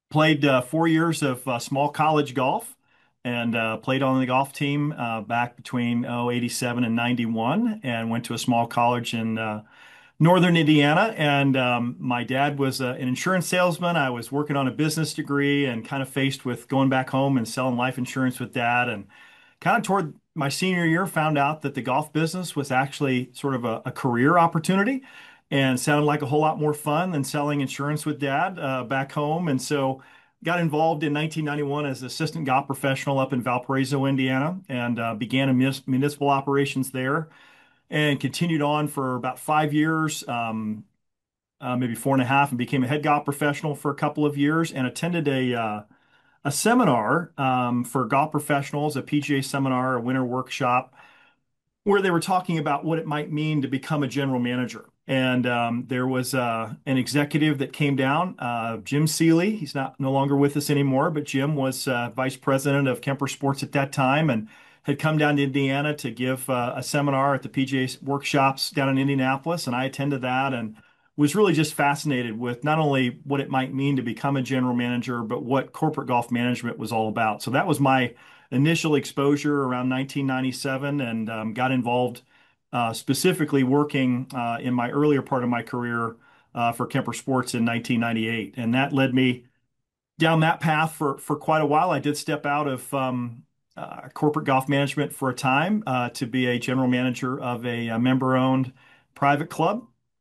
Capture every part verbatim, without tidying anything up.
Played uh, four years of uh, small college golf and uh, played on the golf team uh, back between oh, eighty-seven and ninety-one, and went to a small college in uh, northern Indiana. And um, my dad was uh, an insurance salesman. I was working on a business degree and kind of faced with going back home and selling life insurance with dad. And kind of toward my senior year, found out that the golf business was actually sort of a, a career opportunity and sounded like a whole lot more fun than selling insurance with dad uh, back home. And so got involved in nineteen ninety-one as assistant golf professional up in Valparaiso, Indiana, and uh, began in munis- municipal operations there and continued on for about five years, um, uh, maybe four and a half, and became a head golf professional for a couple of years and attended a uh, a seminar um, for golf professionals, a P G A seminar, a winter workshop, where they were talking about what it might mean to become a general manager. And um, there was uh, an executive that came down, uh, Jim Seeley. He's not no longer with us anymore, but Jim was uh, vice president of Kemper Sports at that time and had come down to Indiana to give uh, a seminar at the P G A workshops down in Indianapolis. And I attended that and was really just fascinated with not only what it might mean to become a general manager, but what corporate golf management was all about. So that was my initial exposure around nineteen ninety-seven, and um, got involved uh, specifically working uh, in my earlier part of my career uh, for Kemper Sports in nineteen ninety-eight. And that led me down that path for, for quite a while. I did step out of um, uh, corporate golf management for a time uh, to be a general manager of a, a member-owned private club.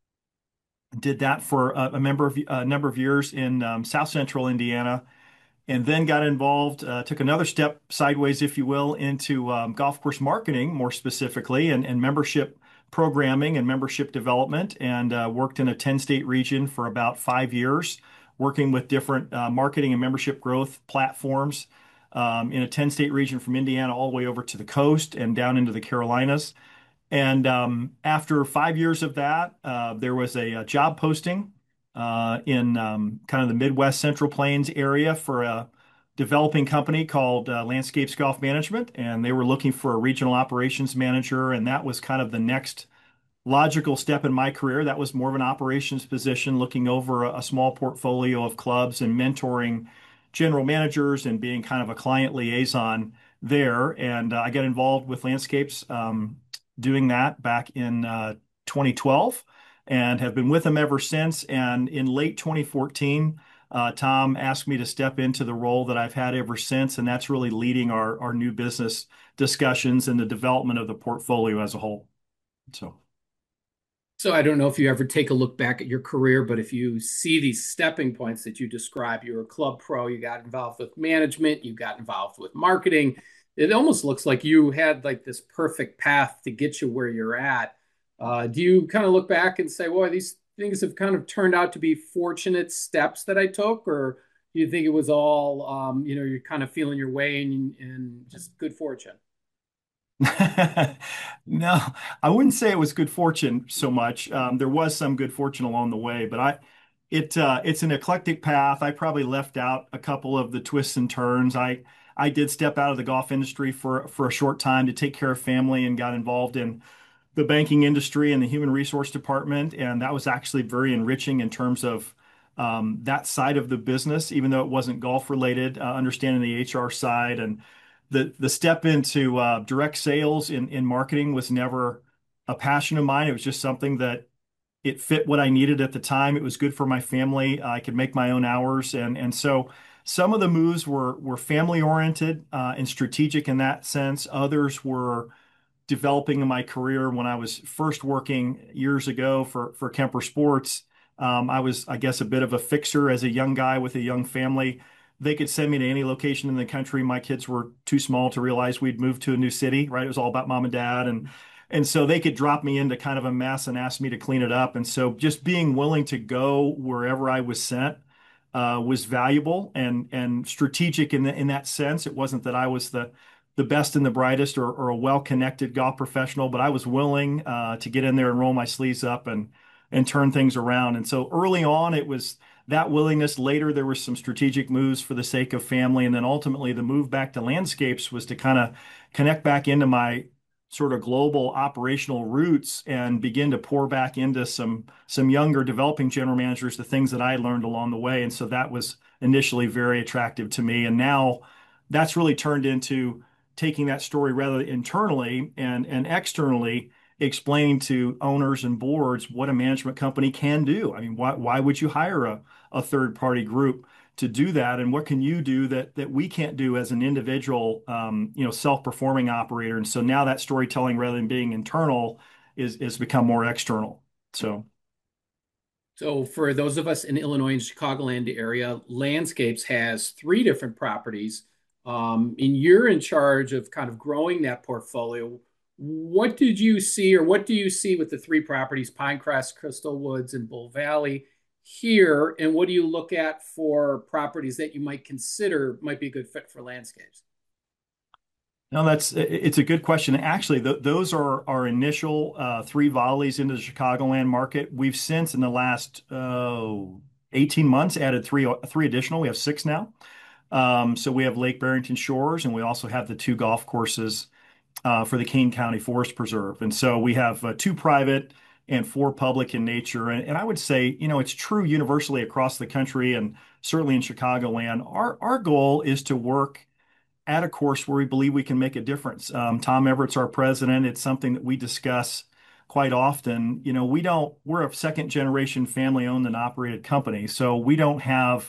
Did that for a, a member of a number of years in um, South Central Indiana, and then got involved, uh, took another step sideways, if you will, into um, golf course marketing more specifically, and, and membership programming and membership development, and uh, worked in a ten state region for about five years, working with different uh, marketing and membership growth platforms um, in a ten state region from Indiana all the way over to the coast and down into the Carolinas. And um, after five years of that, uh, there was a, a job posting uh, in um, kind of the Midwest Central Plains area for a developing company called uh, Landscapes Golf Management. And they were looking for a regional operations manager. And that was kind of the next logical step in my career. That was more of an operations position, looking over a, a small portfolio of clubs and mentoring general managers and being kind of a client liaison there. And uh, I got involved with Landscapes um, doing that back in uh, twenty twelve and have been with them ever since. And in late twenty fourteen, uh, Tom asked me to step into the role that I've had ever since, and that's really leading our, our new business discussions and the development of the portfolio as a whole. So. So I don't know if you ever take a look back at your career, but if you see these stepping points that you describe, you were a club pro, you got involved with management, you got involved with marketing. It almost looks like you had like this perfect path to get you where you're at. Uh, do you kind of look back and say, well, these things have kind of turned out to be fortunate steps that I took, or do you think it was all, um, you know, you're kind of feeling your way and, and just good fortune? No, I wouldn't say it was good fortune so much. Um, there was some good fortune along the way, but I, it, uh, it's an eclectic path. I probably left out a couple of the twists and turns. I, I did step out of the golf industry for for a short time to take care of family and got involved in the banking industry and the human resource department, and that was actually very enriching in terms of um, that side of the business, even though it wasn't golf related, uh, understanding the H R side and the the step into uh, direct sales in in marketing was never a passion of mine. It was just something that it fit what I needed at the time. It was good for my family. I could make my own hours, and and so some of the moves were were family oriented uh, and strategic in that sense. Others were developing in my career when I was first working years ago for for Kemper Sports. Um, I was, I guess, a bit of a fixer as a young guy with a young family. They could send me to any location in the country. My kids were too small to realize we'd moved to a new city, right? It was all about mom and dad. And and so they could drop me into kind of a mess and ask me to clean it up. And so just being willing to go wherever I was sent uh, was valuable and and strategic in the, in that sense. It wasn't that I was the the best and the brightest or, or a well-connected golf professional, but I was willing uh, to get in there and roll my sleeves up and and turn things around. And so early on, it was that willingness. Later, there were some strategic moves for the sake of family, and then ultimately, the move back to landscapes was to kind of connect back into my sort of global operational roots and begin to pour back into some some younger developing general managers the things that I learned along the way. And so that was initially very attractive to me. And now that's really turned into taking that story rather internally and and externally explaining to owners and boards what a management company can do. I mean, why why would you hire a, a third party group to do that, and what can you do that that we can't do as an individual, um, you know, self-performing operator? And so now that storytelling, rather than being internal, is is become more external. So So for those of us in Illinois and Chicagoland area, Landscapes has three different properties. Um, and you're in charge of kind of growing that portfolio. What did you see, or what do you see with the three properties, Pinecrest, Crystal Woods, and Bull Valley here? And what do you look at for properties that you might consider might be a good fit for Landscapes? no, that's it's a good question. Actually, th those are our initial uh, three volleys into the Chicagoland market. We've since, in the last uh, eighteen months, added three three additional. We have six now. Um, so we have Lake Barrington Shores, and we also have the two golf courses uh, for the Kane County Forest Preserve. And so we have uh, two private and four public in nature. And, and I would say, you know, it's true universally across the country and certainly in Chicagoland. Our our goal is to work at a course where we believe we can make a difference. Um, Tom Everett's our president. It's something that we discuss quite often. You know, we don't, we're a second generation family owned and operated company. So we don't have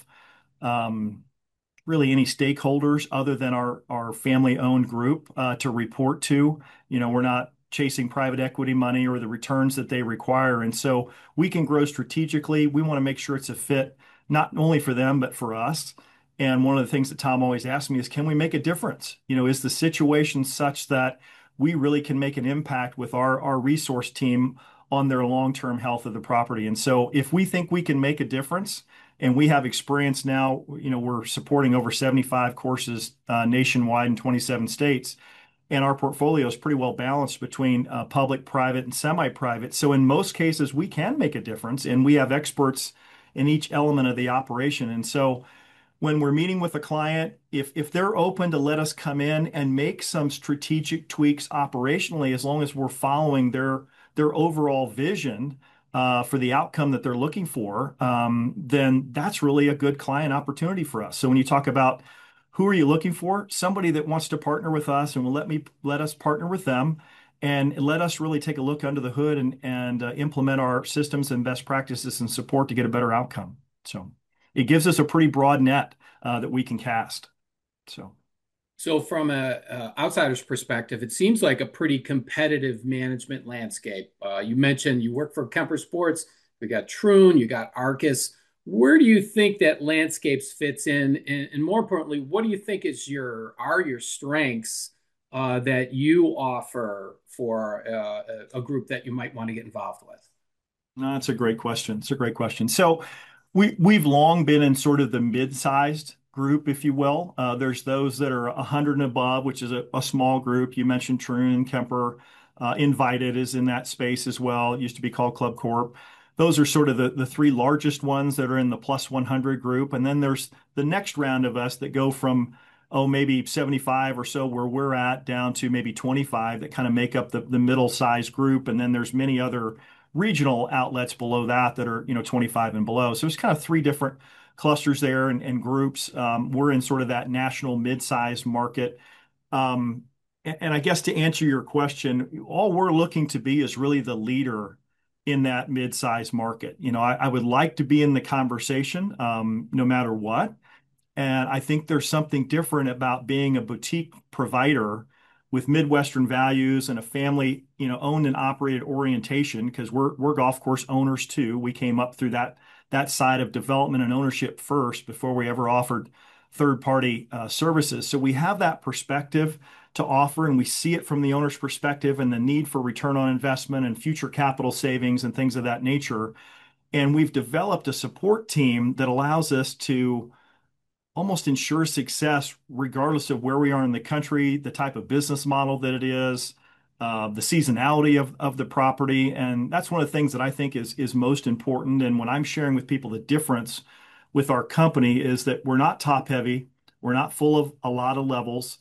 um, really any stakeholders other than our our family owned group uh, to report to. You know, we're not chasing private equity money or the returns that they require, and so we can grow strategically. We want to make sure it's a fit not only for them but for us. And one of the things that Tom always asks me is, can we make a difference? You know, is the situation such that we really can make an impact with our our resource team on their long-term health of the property? And so if we think we can make a difference, and we have experience now, you know, we're supporting over seventy-five courses uh, nationwide in twenty-seven states. And our portfolio is pretty well balanced between uh, public, private, and semi-private. So in most cases, we can make a difference, and we have experts in each element of the operation. And so when we're meeting with a client, if if they're open to let us come in and make some strategic tweaks operationally, as long as we're following their their overall vision uh, for the outcome that they're looking for, um, then that's really a good client opportunity for us. So when you talk about who are you looking for, somebody that wants to partner with us and will let me let us partner with them and let us really take a look under the hood and and uh, implement our systems and best practices and support to get a better outcome. So it gives us a pretty broad net uh, that we can cast. So, So, from a, a outsider's perspective, it seems like a pretty competitive management landscape. Uh, you mentioned you work for Kemper Sports. We got Troon, you got Arcus. Where do you think that landscapes fits in, and, and more importantly, what do you think is your are your strengths uh, that you offer for uh, a, a group that you might want to get involved with? no, that's a great question. It's a great question. So, we we've long been in sort of the mid-sized group, if you will. Uh, there's those that are one hundred and above, which is a, a small group. You mentioned Troon, Kemper, uh, Invited is in that space as well. It used to be called Club Corp. Those are sort of the, the three largest ones that are in the plus one hundred group. And then there's the next round of us that go from, oh, maybe seventy-five or so where we're at down to maybe twenty-five that kind of make up the, the middle size group. And then there's many other regional outlets below that that are, you know, twenty-five and below. So it's kind of three different clusters there and, and groups. Um, we're in sort of that national mid-sized market. Um, and, and I guess to answer your question, all we're looking to be is really the leader in that mid-sized market. You know, I, I would like to be in the conversation um, no matter what. And I think there's something different about being a boutique provider with Midwestern values and a family, you know, owned and operated orientation, because we're we're golf course owners too. We came up through that that side of development and ownership first before we ever offered third party uh, services. So we have that perspective to offer, and we see it from the owner's perspective and the need for return on investment and future capital savings and things of that nature. And we've developed a support team that allows us to almost ensure success regardless of where we are in the country, the type of business model that it is, uh, the seasonality of, of the property. And that's one of the things that I think is, is most important. And when I'm sharing with people, the difference with our company is that we're not top heavy. We're not full of a lot of levels.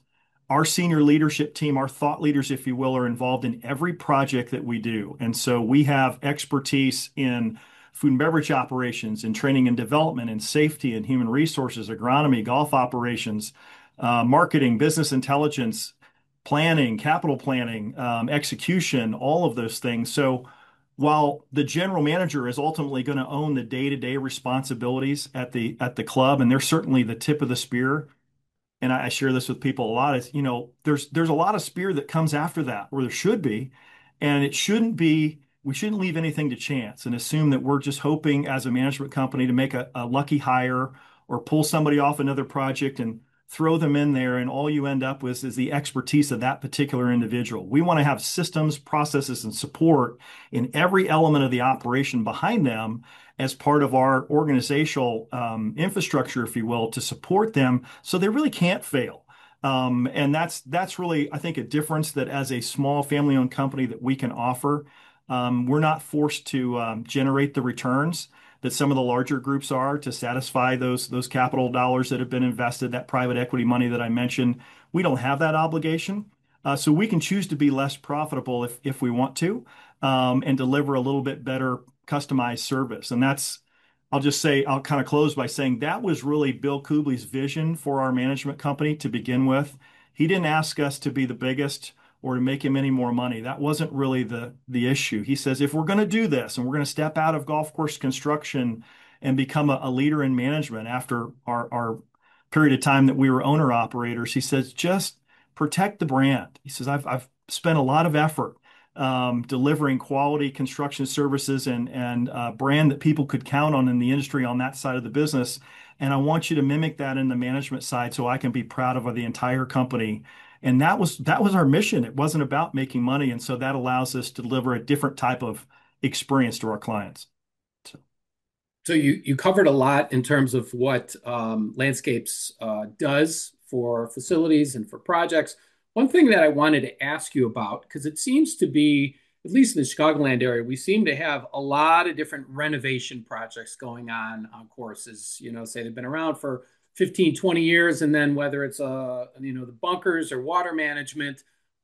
our senior leadership team, our thought leaders, if you will, are involved in every project that we do. And so we have expertise in food and beverage operations, in training and development, and safety and human resources, agronomy, golf operations, uh, marketing, business intelligence, planning, capital planning, um, execution, all of those things. So while the general manager is ultimately going to own the day-to-day responsibilities at the at the club, and they're certainly the tip of the spear, and I, I share this with people a lot, is, you know, there's there's a lot of spear that comes after that, or there should be, and it shouldn't be, we shouldn't leave anything to chance and assume that we're just hoping as a management company to make a, a lucky hire or pull somebody off another project and throw them in there, and all you end up with is the expertise of that particular individual. We want to have systems, processes, and support in every element of the operation behind them as part of our organizational um, infrastructure, if you will, to support them so they really can't fail. Um, and that's that's really, I think, a difference that as a small family-owned company that we can offer. Um, we're not forced to um, generate the returns that some of the larger groups are to satisfy those those capital dollars that have been invested, that private equity money that I mentioned. We don't have that obligation. Uh, so we can choose to be less profitable if if we want to, um, and deliver a little bit better customized service. And that's, I'll just say, I'll kind of close by saying that was really Bill Kubley's vision for our management company to begin with. He didn't ask us to be the biggest or to make him any more money. That wasn't really the the issue. He says, if we're going to do this and we're going to step out of golf course construction and become a, a leader in management after our, our period of time that we were owner operators, he says, just protect the brand. He says, I've, I've spent a lot of effort um, delivering quality construction services and, and uh, brand that people could count on in the industry on that side of the business. And I want you to mimic that in the management side so I can be proud of the entire company. And that was that was our mission. It wasn't about making money. And so that allows us to deliver a different type of experience to our clients. So, So you you covered a lot in terms of what um, Landscapes uh, does for facilities and for projects. One thing that I wanted to ask you about, because it seems to be, at least in the Chicagoland area, we seem to have a lot of different renovation projects going on on courses. You know, say they've been around for fifteen, twenty years, and then whether it's uh, you know, the bunkers or water management.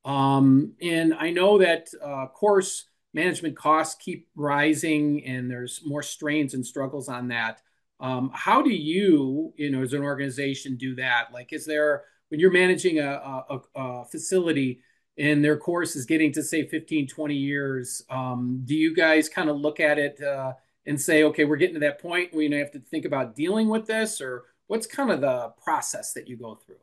Um, and I know that uh, course management costs keep rising and there's more strains and struggles on that. Um, how do you, you know, as an organization do that? Like, is there, when you're managing a, a, a facility and their course is getting to say fifteen, twenty years, um, do you guys kind of look at it uh, and say, okay, we're getting to that point where you have to think about dealing with this, or what's kind of the process that you go through?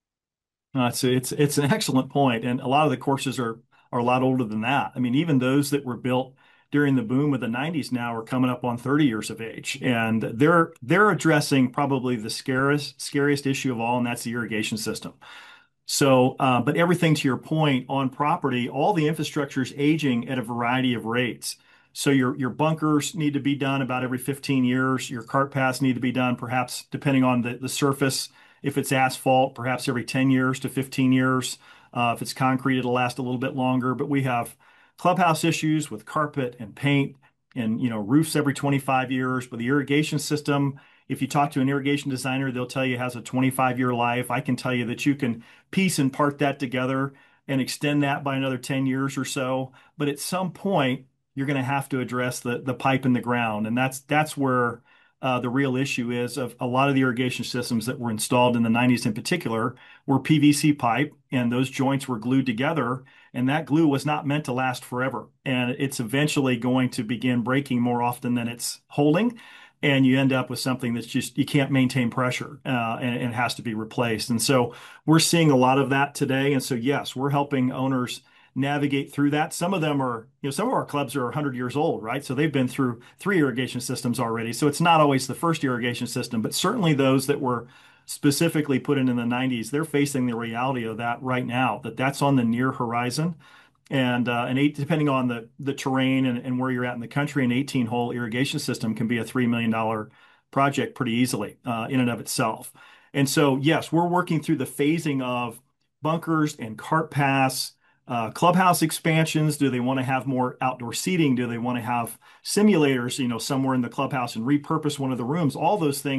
uh, it's it's it's an excellent point, and a lot of the courses are are a lot older than that. I mean, even those that were built during the boom of the nineties now are coming up on thirty years of age, and they're they're addressing probably the scariest scariest issue of all, and that's the irrigation system. So, uh, but everything to your point on property, all the infrastructure is aging at a variety of rates. So your your bunkers need to be done about every fifteen years. Your cart paths need to be done, perhaps depending on the, the surface. If it's asphalt, perhaps every ten years to fifteen years. Uh, if it's concrete, it'll last a little bit longer. But we have clubhouse issues with carpet and paint and, you know, roofs every twenty-five years. But the irrigation system, if you talk to an irrigation designer, they'll tell you it has a twenty-five year life. I can tell you that you can piece and part that together and extend that by another ten years or so. But at some point, you're going to have to address the the pipe in the ground, and that's that's where uh, the real issue is. Of a lot of the irrigation systems that were installed in the nineties, in particular, were P V C pipe, and those joints were glued together, and that glue was not meant to last forever, and it's eventually going to begin breaking more often than it's holding. And you end up with something that's just, you can't maintain pressure, uh, and, and it has to be replaced. And so we're seeing a lot of that today. And so, yes, we're helping owners navigate through that. Some of them are, you know, some of our clubs are one hundred years old, right? So they've been through three irrigation systems already. So it's not always the first irrigation system, but certainly those that were specifically put in in the nineties, they're facing the reality of that right now, that that's on the near horizon. And uh, an eight, depending on the the terrain and, and where you're at in the country, an eighteen hole irrigation system can be a three million dollar project pretty easily uh, in and of itself. And so, yes, we're working through the phasing of bunkers and cart paths, uh, clubhouse expansions. Do they want to have more outdoor seating? Do they want to have simulators, you know, somewhere in the clubhouse and repurpose one of the rooms? All those things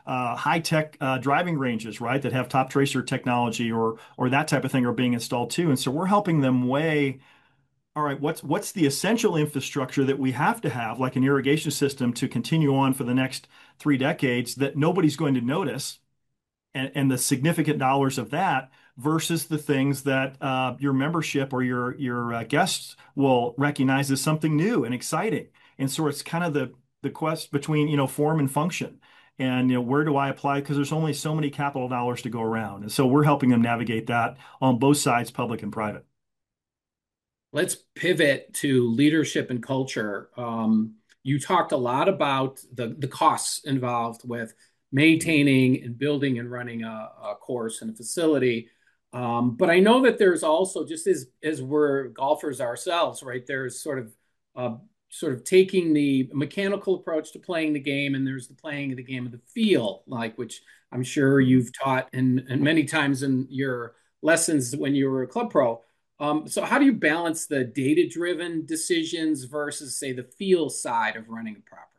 uh, high-tech uh, driving ranges, right, that have top tracer technology or or that type of thing are being installed too. And so we're helping them weigh, all right, what's what's the essential infrastructure that we have to have, like an irrigation system, to continue on for the next three decades that nobody's going to notice, and, and the significant dollars of that versus the things that uh, your membership or your your uh, guests will recognize as something new and exciting. And so it's kind of the the quest between, you know, form and function. And, you know, where do I apply? Because there's only so many capital dollars to go around. And so we're helping them navigate that on both sides, public and private. Let's pivot to leadership and culture. Um, you talked a lot about the, the costs involved with maintaining and building and running a, a course and a facility. Um, but I know that there's also, just as as we're golfers ourselves, right? There's sort of uh, sort of taking the mechanical approach to playing the game, and there's the playing of the game of the feel, like which I'm sure you've taught and and many times in your lessons when you were a club pro. Um, so how do you balance the data-driven decisions versus, say, the feel side of running a property?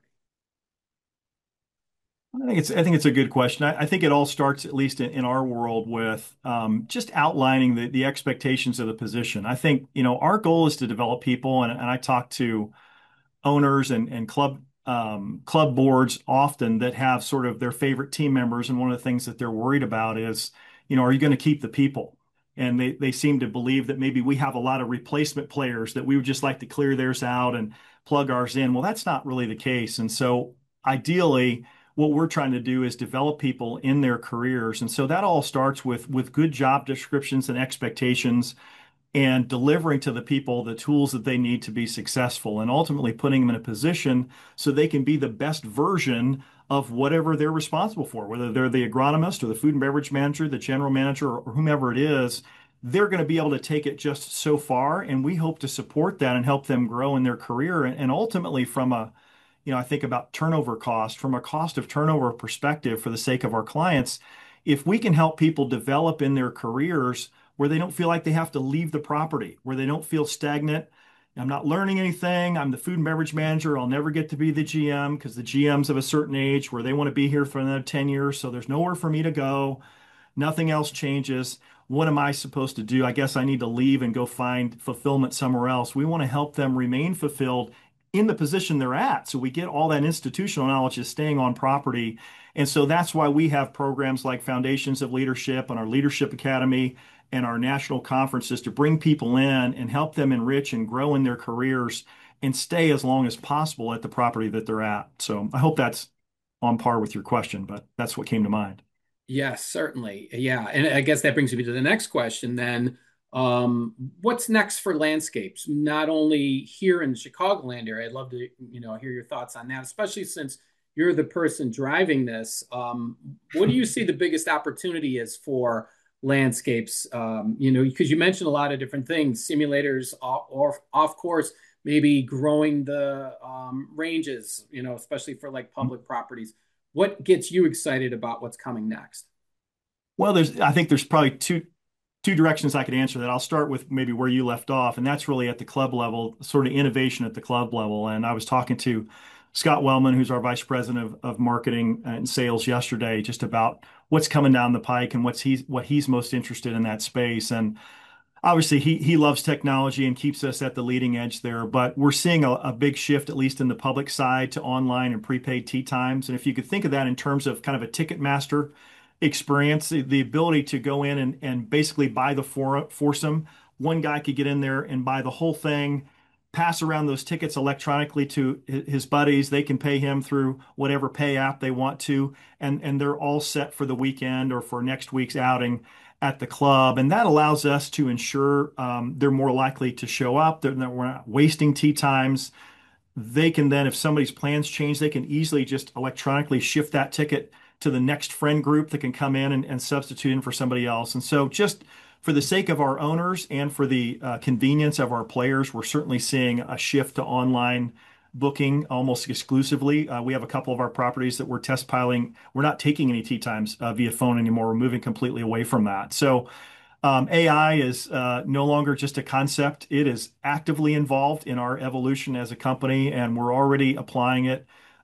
I think it's I think it's a good question. I, I think it all starts, at least in, in our world, with um, just outlining the the expectations of the position. I think, you know, our goal is to develop people, and, and I talk to owners and and club um, club boards often that have sort of their favorite team members, and one of the things that they're worried about is, you know, are you going to keep the people? And they they seem to believe that maybe we have a lot of replacement players that we would just like to clear theirs out and plug ours in. Well, that's not really the case. And so ideally, what we're trying to do is develop people in their careers. And so that all starts with with good job descriptions and expectations, and delivering to the people the tools that they need to be successful, and ultimately putting them in a position so they can be the best version of whatever they're responsible for, whether they're the agronomist or the food and beverage manager, the general manager, or whomever it is. They're going to be able to take it just so far, and we hope to support that and help them grow in their career. And ultimately, from a, you know, I think about turnover cost, from a cost of turnover perspective for the sake of our clients, if we can help people develop in their careers where they don't feel like they have to leave the property, where they don't feel stagnant. I'm not learning anything. I'm the food and beverage manager. I'll never get to be the G M because the G M's of a certain age where they want to be here for another ten years. So there's nowhere for me to go. Nothing else changes. What am I supposed to do? I guess I need to leave and go find fulfillment somewhere else. We want to help them remain fulfilled in the position they're at. So we get all that institutional knowledge is staying on property. And so that's why we have programs like Foundations of Leadership and our Leadership Academy and our national conferences to bring people in and help them enrich and grow in their careers and stay as long as possible at the property that they're at. So I hope that's on par with your question, but that's what came to mind. Yes, certainly. Yeah. And I guess that brings me to the next question then. Um, what's next for landscapes? Not only here in the Chicagoland area, I'd love to, you know, hear your thoughts on that, especially since you're the person driving this. Um, what do you see the biggest opportunity is for landscapes? Um, you know, because you mentioned a lot of different things, simulators off, off, off course, maybe growing the um, ranges, you know, especially for like public properties. What gets you excited about what's coming next? Well, there's I think there's probably two two directions I could answer that. I'll start with maybe where you left off, and that's really at the club level, sort of innovation at the club level. And I was talking to Scott Wellman, who's our vice president of, of marketing and sales yesterday, just about what's coming down the pike and what's he's what he's most interested in that space. And obviously he he loves technology and keeps us at the leading edge there, but we're seeing a, a big shift, at least in the public side, to online and prepaid tee times. And if you could think of that in terms of kind of a ticket master experience, the, the ability to go in and, and basically buy the for, foursome. One guy could get in there and buy the whole thing, pass around those tickets electronically to his buddies. They can pay him through whatever pay app they want to, and, and they're all set for the weekend or for next week's outing at the club. And that allows us to ensure um, they're more likely to show up, that we're not wasting tee times. They can then, if somebody's plans change, they can easily just electronically shift that ticket to the next friend group that can come in and, and substitute in for somebody else. And so just for the sake of our owners and for the uh, convenience of our players, we're certainly seeing a shift to online booking almost exclusively. Uh, we have a couple of our properties that we're test piloting. We're not taking any tee times uh, via phone anymore. We're moving completely away from that. So um, A I is uh, no longer just a concept. It is actively involved in our evolution as a company, and we're already applying it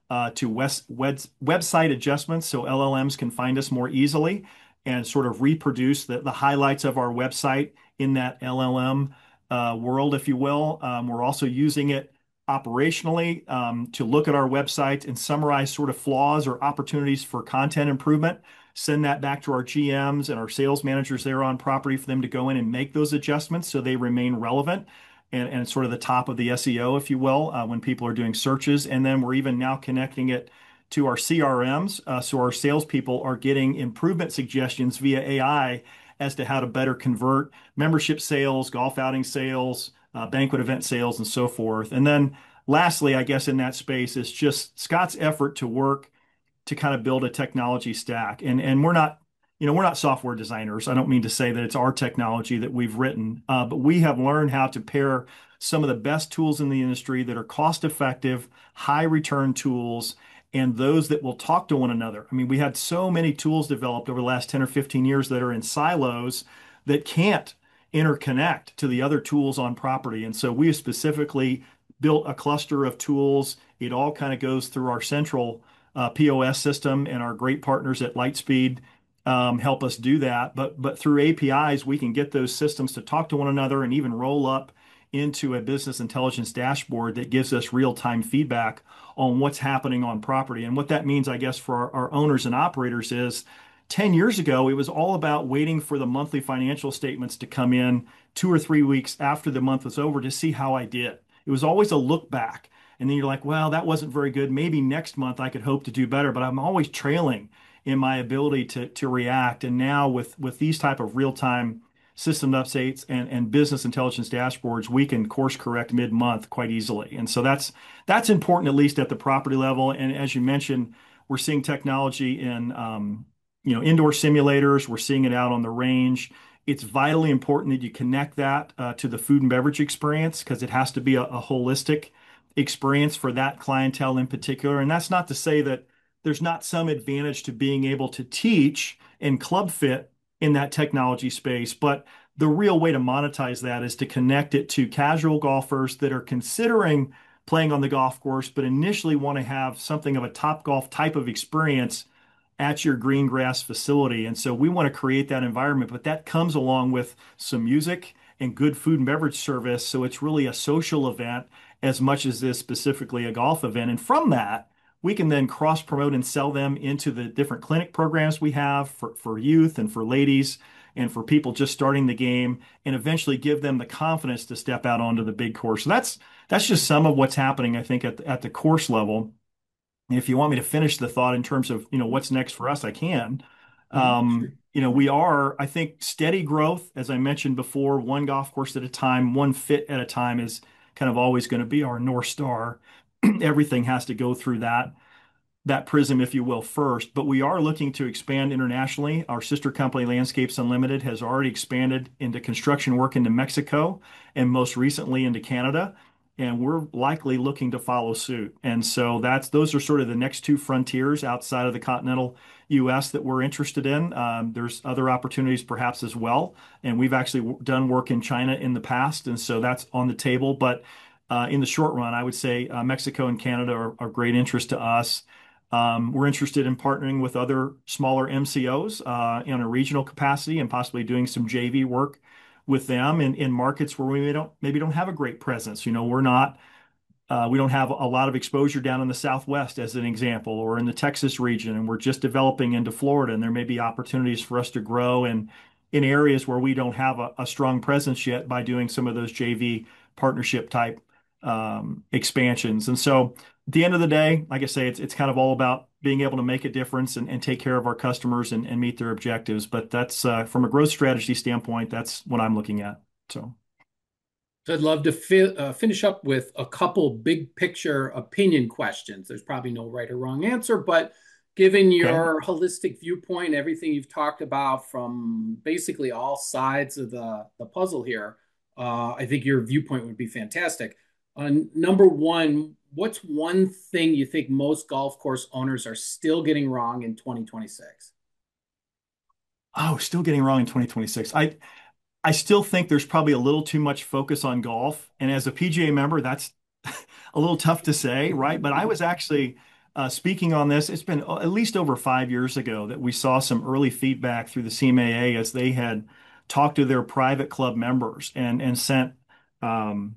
uh, to west, web, website adjustments so L L Ms can find us more easily and sort of reproduce the, the highlights of our website in that L L M uh, world, if you will. Um, we're also using it operationally um, to look at our website and summarize sort of flaws or opportunities for content improvement, send that back to our G Ms and our sales managers there on property for them to go in and make those adjustments so they remain relevant and, and sort of the top of the S E O, if you will, uh, when people are doing searches. And then we're even now connecting it to our C R Ms. Uh, so our salespeople are getting improvement suggestions via A I as to how to better convert membership sales, golf outing sales, uh, banquet event sales, and so forth. And then lastly, I guess in that space is just Scott's effort to work to kind of build a technology stack. And and we're not, you know, we're not software designers. I don't mean to say that it's our technology that we've written, uh, but we have learned how to pair some of the best tools in the industry that are cost effective, high return tools, and those that will talk to one another. I mean, we had so many tools developed over the last ten or fifteen years that are in silos that can't interconnect to the other tools on property. And so we have specifically built a cluster of tools. It all kind of goes through our central uh, P O S system, and our great partners at Lightspeed um, help us do that. But but through A P Is, we can get those systems to talk to one another and even roll up into a business intelligence dashboard that gives us real-time feedback on what's happening on property. And what that means, I guess, for our, our owners and operators is ten years ago, it was all about waiting for the monthly financial statements to come in two or three weeks after the month was over to see how I did. It was always a look back. And then you're like, well, that wasn't very good. Maybe next month I could hope to do better, but I'm always trailing in my ability to to react. And now with with these type of real-time system updates and, and business intelligence dashboards, we can course correct mid-month quite easily. And so that's that's important, at least at the property level. And as you mentioned, we're seeing technology in um, you know, indoor simulators. We're seeing it out on the range. It's vitally important that you connect that uh, to the food and beverage experience because it has to be a, a holistic experience for that clientele in particular. And that's not to say that there's not some advantage to being able to teach and club fit in that technology space, but the real way to monetize that is to connect it to casual golfers that are considering playing on the golf course, but initially want to have something of a top golf type of experience at your green grass facility. And so we want to create that environment, but that comes along with some music and good food and beverage service. So it's really a social event as much as this specifically a golf event. And from that, we can then cross promote and sell them into the different clinic programs we have for, for youth and for ladies and for people just starting the game, and eventually give them the confidence to step out onto the big course. So that's that's just some of what's happening, I think, at the, at the course level. If you want me to finish the thought in terms of, you know, what's next for us, I can. Mm, sure. Um, you know, we are, I think, steady growth, as I mentioned before, one golf course at a time, one fit at a time is kind of always going to be our North Star. Everything has to go through that that prism, if you will, first. But we are looking to expand internationally. Our sister company, Landscapes Unlimited, has already expanded into construction work into Mexico and most recently into Canada. And we're likely looking to follow suit. And so that's those are sort of the next two frontiers outside of the continental U S that we're interested in. Um, there's other opportunities perhaps as well. And we've actually w- done work in China in the past. And so that's on the table. But uh, in the short run, I would say uh, Mexico and Canada are of great interest to us. Um, we're interested in partnering with other smaller M C Os uh, in a regional capacity and possibly doing some J V work with them in, in markets where we don't maybe don't have a great presence. You know, we're not uh, we don't have a lot of exposure down in the Southwest, as an example, or in the Texas region, and we're just developing into Florida. And there may be opportunities for us to grow in in areas where we don't have a, a strong presence yet by doing some of those J V partnership type um, expansions. And so, at the end of the day, like I say, it's it's kind of all about being able to make a difference and, and take care of our customers and, and meet their objectives. But that's uh, from a growth strategy standpoint, that's what I'm looking at. So. So I'd love to fi uh, finish up with a couple big picture opinion questions. There's probably no right or wrong answer, but given Okay. your holistic viewpoint, everything you've talked about from basically all sides of the, the puzzle here, uh, I think your viewpoint would be fantastic. Uh, number one, what's one thing you think most golf course owners are still getting wrong in twenty twenty-six? Oh, still getting wrong in twenty twenty-six. I I still think there's probably a little too much focus on golf. And as a P G A member, that's a little tough to say, right? But I was actually uh, speaking on this. It's been at least over five years ago that we saw some early feedback through the C M A A as they had talked to their private club members and and sent um,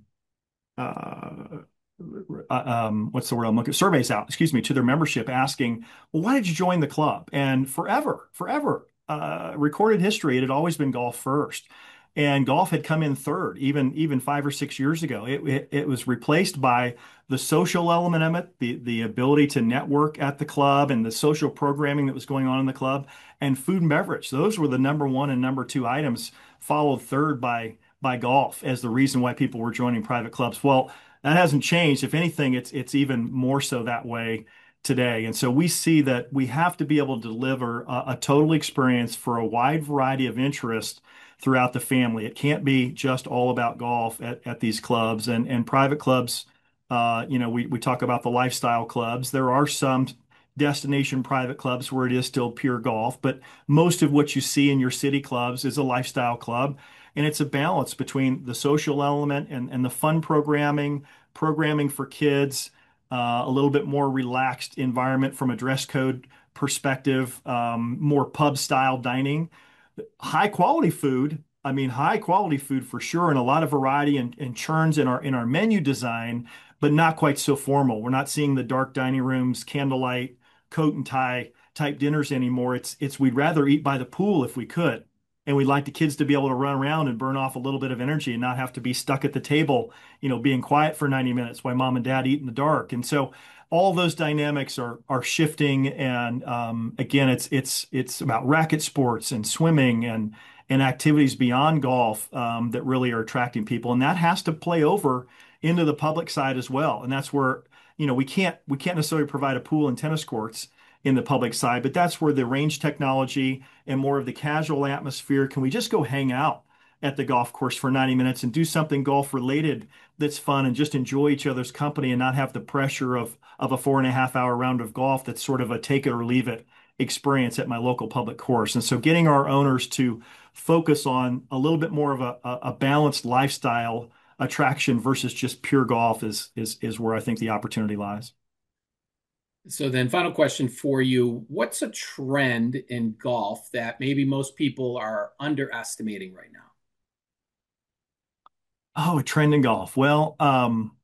uh, uh, um, what's the word I'm looking, surveys out, excuse me, to their membership asking, well, why did you join the club? And forever, forever, uh, recorded history, it had always been golf first. And golf had come in third, even even five or six years ago. It, it, it was replaced by the social element of it, the, the ability to network at the club and the social programming that was going on in the club, and food and beverage. Those were the number one and number two items, followed third by by golf as the reason why people were joining private clubs. Well, that hasn't changed. If anything, it's it's even more so that way today. And so we see that we have to be able to deliver a, a total experience for a wide variety of interests throughout the family. It can't be just all about golf at, at these clubs and and private clubs. Uh, you know, we we talk about the lifestyle clubs. There are some destination private clubs where it is still pure golf, but most of what you see in your city clubs is a lifestyle club. And it's a balance between the social element and, and the fun programming, programming for kids, uh, a little bit more relaxed environment from a dress code perspective, um, more pub style dining, high quality food. I mean, high quality food for sure, and a lot of variety and, and churns in our in our menu design, but not quite so formal. We're not seeing the dark dining rooms, candlelight, coat and tie type dinners anymore. It's it's we'd rather eat by the pool if we could. And we'd like the kids to be able to run around and burn off a little bit of energy and not have to be stuck at the table, you know, being quiet for ninety minutes while mom and dad eat in the dark. And so all those dynamics are are shifting. And um, again, it's it's it's about racket sports and swimming and and activities beyond golf um, that really are attracting people. And that has to play over into the public side as well. And that's where, you know, we can't we can't necessarily provide a pool and tennis courts in the public side, but that's where the range technology and more of the casual atmosphere. Can we just go hang out at the golf course for ninety minutes and do something golf related that's fun and just enjoy each other's company and not have the pressure of of a four and a half hour round of golf that's sort of a take it or leave it experience at my local public course. And so getting our owners to focus on a little bit more of a, a balanced lifestyle attraction versus just pure golf is is is where I think the opportunity lies. So then final question for you. What's a trend in golf that maybe most people are underestimating right now? Oh, a trend in golf. Well, um,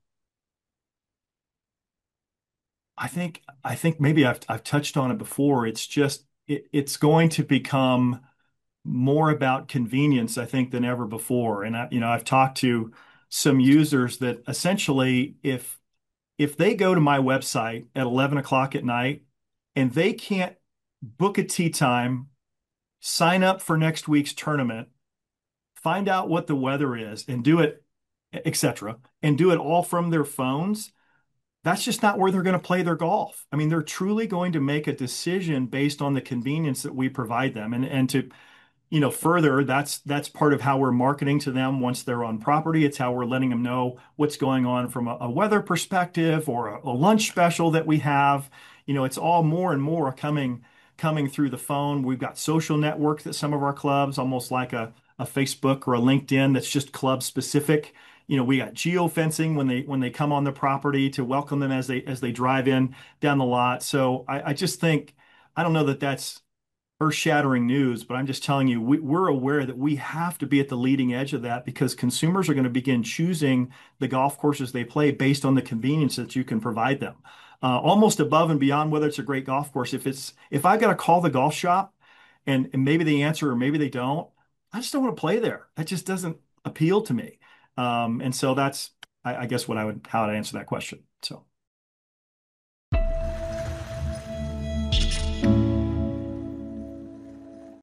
I think I think maybe I've I've touched on it before. It's just it, it's going to become more about convenience, I think, than ever before. And I, you know, I've talked to some users that essentially, if if they go to my website at eleven o'clock at night and they can't book a tee time, sign up for next week's tournament, find out what the weather is, and do it, et cetera, and do it all from their phones, that's just not where they're going to play their golf. I mean, they're truly going to make a decision based on the convenience that we provide them. And and to you know, further, that's that's part of how we're marketing to them once they're on property. It's how we're letting them know what's going on from a, a weather perspective or a, a lunch special that we have. You know, it's all more and more coming coming through the phone. We've got social networks that some of our clubs, almost like a, a Facebook or a LinkedIn that's just club specific. You know, we got geofencing when they when they come on the property to welcome them as they as they drive in down the lot. So I, I just think I don't know that that's earth-shattering news, but I'm just telling you, we, we're aware that we have to be at the leading edge of that because consumers are going to begin choosing the golf courses they play based on the convenience that you can provide them. Uh, almost above and beyond whether it's a great golf course. If it's if I got to call the golf shop and, and maybe they answer or maybe they don't, I just don't want to play there. That just doesn't appeal to me. Um, and so that's, I, I guess, what I would how I'd answer that question. So.